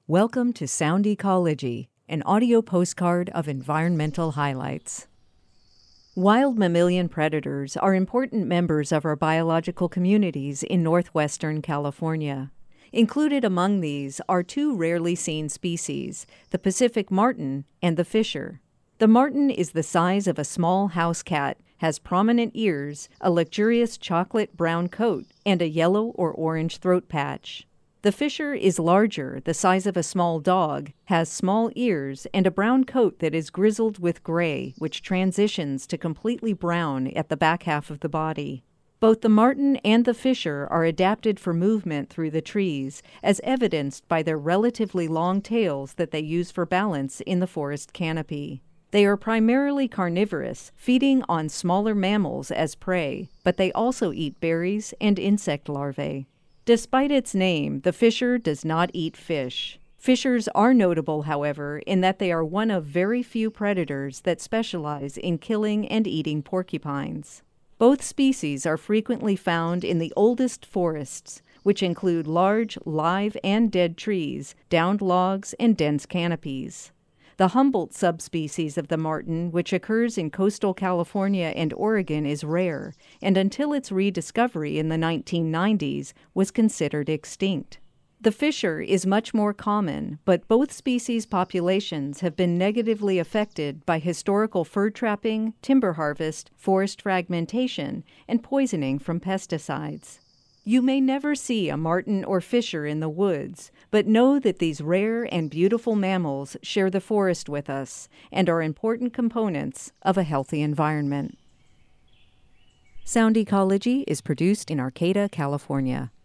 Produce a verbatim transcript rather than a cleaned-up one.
Welcome to Sound Ecology, an audio postcard of environmental highlights. Wild mammalian predators are important members of our biological communities in northwestern California. Included among these are two rarely seen species, the Pacific marten and the fisher. The marten is the size of a small house cat, has prominent ears, a luxurious chocolate brown coat, and a yellow or orange throat patch. The fisher is larger, the size of a small dog, has small ears, and a brown coat that is grizzled with gray, which transitions to completely brown at the back half of the body. Both the marten and the fisher are adapted for movement through the trees, as evidenced by their relatively long tails that they use for balance in the forest canopy. They are primarily carnivorous, feeding on smaller mammals as prey, but they also eat berries and insect larvae. Despite its name, the fisher does not eat fish. Fishers are notable, however, in that they are one of very few predators that specialize in killing and eating porcupines. Both species are frequently found in the oldest forests, which include large, live and dead trees, downed logs, and dense canopies. The Humboldt subspecies of the marten, which occurs in coastal California and Oregon, is rare, and until its rediscovery in the nineteen nineties, was considered extinct. The fisher is much more common, but both species populations have been negatively affected by historical fur trapping, timber harvest, forest fragmentation, and poisoning from pesticides. You may never see a marten or fisher in the woods, but know that these rare and beautiful mammals share the forest with us and are important components of a healthy environment. Sound Ecology is produced in Arcata, California.